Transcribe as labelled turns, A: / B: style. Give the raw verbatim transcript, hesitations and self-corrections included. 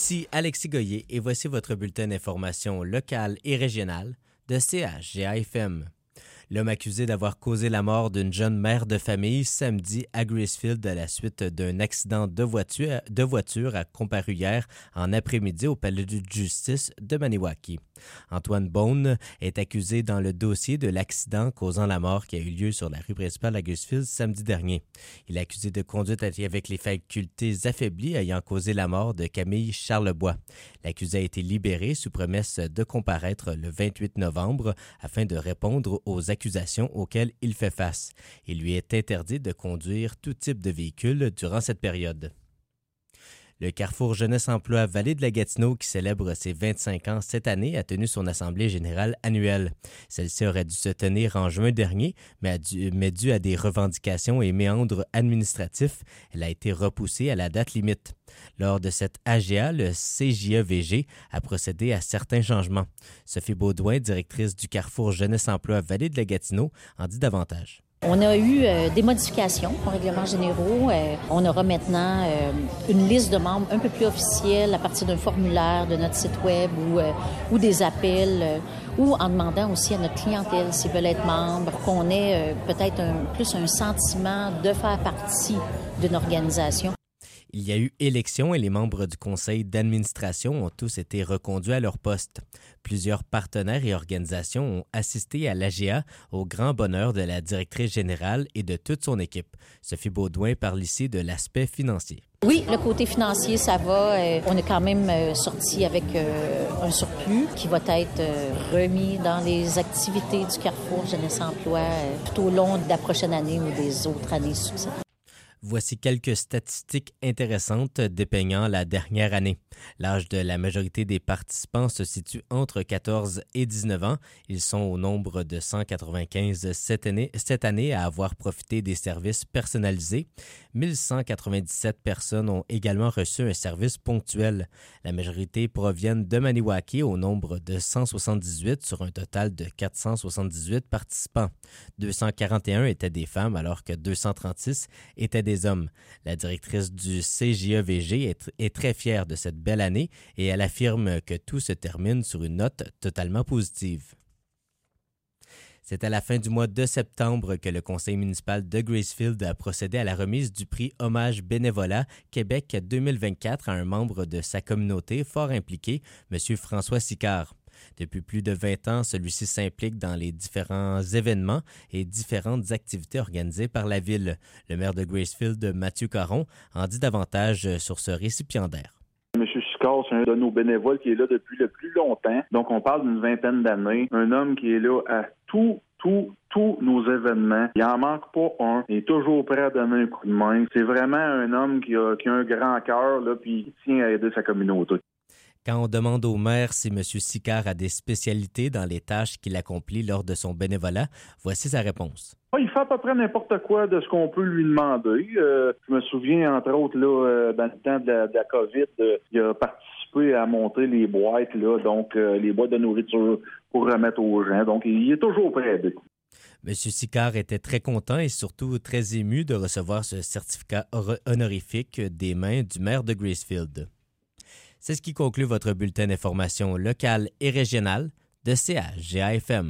A: Ici Alexis Goyer et voici votre bulletin d'information locale et régionale de C H G A F M. L'homme accusé d'avoir causé la mort d'une jeune mère de famille samedi à Gracefield à la suite d'un accident de voiture, de voiture a comparu hier en après-midi au palais de justice de Maniwaki. Antoine Beaune est accusé dans le dossier de l'accident causant la mort qui a eu lieu sur la rue principale à Gracefield samedi dernier. Il est accusé de conduite avec les facultés affaiblies ayant causé la mort de Camille Charlebois. L'accusé a été libéré sous promesse de comparaître le vingt-huit novembre afin de répondre aux accusations auxquelles il fait face. Il lui est interdit de conduire tout type de véhicule durant cette période. Le Carrefour Jeunesse-Emploi Vallée de la Gatineau, qui célèbre ses vingt-cinq ans cette année, a tenu son assemblée générale annuelle. Celle-ci aurait dû se tenir en juin dernier, mais, a dû, mais dû à des revendications et méandres administratifs, elle a été repoussée à la date limite. Lors de cette A G A, le C J E V G a procédé à certains changements. Sophie Baudouin, directrice du Carrefour Jeunesse-Emploi Vallée de la Gatineau, en dit davantage.
B: On a eu euh, des modifications aux règlements généraux. Euh, on aura maintenant euh, une liste de membres un peu plus officielle à partir d'un formulaire de notre site web ou, euh, ou des appels euh, ou en demandant aussi à notre clientèle s'ils veulent être membres, qu'on ait euh, peut-être un, plus un sentiment de faire partie d'une organisation.
A: Il y a eu élection et les membres du conseil d'administration ont tous été reconduits à leur poste. Plusieurs partenaires et organisations ont assisté à l'A G A au grand bonheur de la directrice générale et de toute son équipe. Sophie Baudouin parle ici de l'aspect financier.
B: Oui, le côté financier, ça va. Euh, on est quand même euh, sorti avec euh, un surplus qui va être euh, remis dans les activités du Carrefour Jeunesse-Emploi euh, tout au long de la prochaine année ou des autres années successives.
A: Voici quelques statistiques intéressantes dépeignant la dernière année. L'âge de la majorité des participants se situe entre quatorze et dix-neuf ans. Ils sont au nombre de cent quatre-vingt-quinze cette année, cette année à avoir profité des services personnalisés. mille cent quatre-vingt-dix-sept personnes ont également reçu un service ponctuel. La majorité proviennent de Maniwaki au nombre de cent soixante-dix-huit sur un total de quatre cent soixante-dix-huit participants. deux cent quarante et un étaient des femmes alors que deux cent trente-six étaient des hommes. La directrice du C J E V G est, est très fière de cette belle année et elle affirme que tout se termine sur une note totalement positive. C'est à la fin du mois de septembre que le conseil municipal de Gracefield a procédé à la remise du prix Hommage Bénévolat Québec deux mille vingt-quatre à un membre de sa communauté fort impliqué, M. François Sicard. Depuis plus de vingt ans, celui-ci s'implique dans les différents événements et différentes activités organisées par la ville. Le maire de Gracefield, Mathieu Caron, en dit davantage sur ce récipiendaire.
C: M. Sicard, c'est un de nos bénévoles qui est là depuis le plus longtemps. Donc, on parle d'une vingtaine d'années. Un homme qui est là à tout, tout, tous nos événements. Il n'en manque pas un. Il est toujours prêt à donner un coup de main. C'est vraiment un homme qui a, qui a un grand cœur, là, puis qui tient à aider sa communauté.
A: Quand on demande au maire si M. Sicard a des spécialités dans les tâches qu'il accomplit lors de son bénévolat, voici sa réponse.
C: Il fait à peu près n'importe quoi de ce qu'on peut lui demander. Euh, je me souviens, entre autres, là, euh, dans le temps de la, de la COVID, euh, il a participé à monter les boîtes, là, donc euh, les boîtes de nourriture pour remettre aux gens. Donc, il est toujours prêt à aider.
A: M. Sicard était très content et surtout très ému de recevoir ce certificat honorifique des mains du maire de Gracefield. C'est ce qui conclut votre bulletin d'information locale et régionale de C H G A F M.